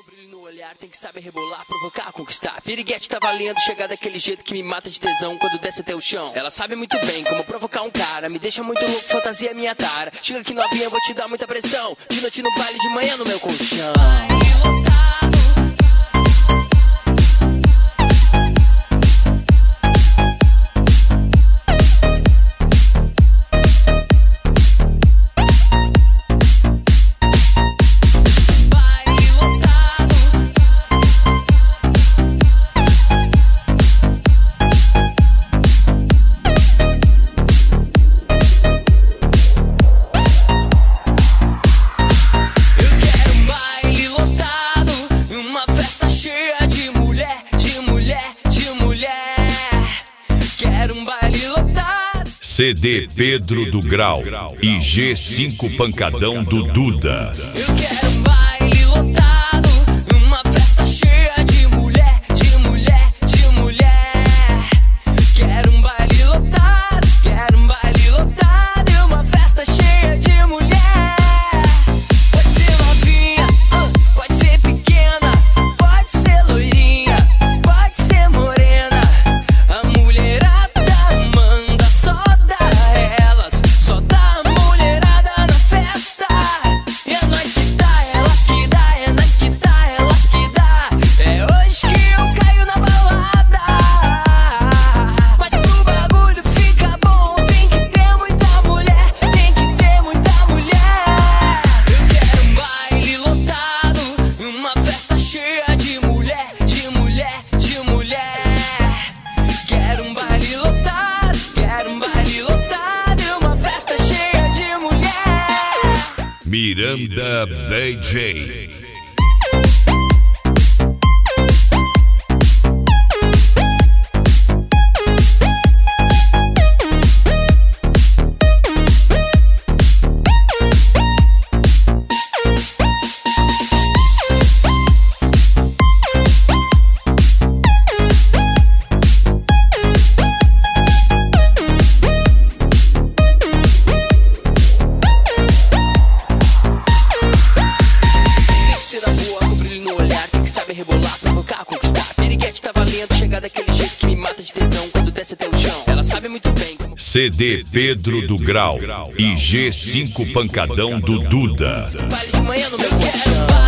brilho no olhar, tem que saber rebolar, provocar, conquistar. Piriguete tá valendo, chegar daquele jeito que me mata de tesão quando desce até o chão. Ela sabe muito bem como provocar um cara, me deixa muito louco, fantasia minha tara. Chega aqui novinha, vou te dar muita pressão. De noite no baile, de manhã no meu colchão. CD Pedro do Grau e G5 Pancadão do Duda. Eu quero um baile lotado, uma festa cheia de mulher, de mulher, de mulher. Quero um baile lotado, quero um baile lotado e uma festa cheia de mulher. Pode ser novinha, pode ser pequena, pode ser loirinha, pode ser morena. A mulherada manda só elas, só dá mulherada na festa. E é nós que dá, elas que dá, é nós que dá, elas que dá. É hoje que eu caio na balada. Mas pro bagulho fica bom, tem que ter muita mulher, tem que ter muita mulher. Eu quero um baile lotado, uma festa cheia de mulher, de mulher, de mulher. Quero um baile lotado, quero um baile lotado e uma festa cheia de mulher. Miranda DJ. Sabe rebolar, provocar, conquistar. Piriguete tá valendo, chegar daquele jeito que me mata de tesão quando desce até o chão. Ela sabe muito bem como... CD Pedro do Grau e G5 Pancadão do Duda. Baile de manhã no meu colchão.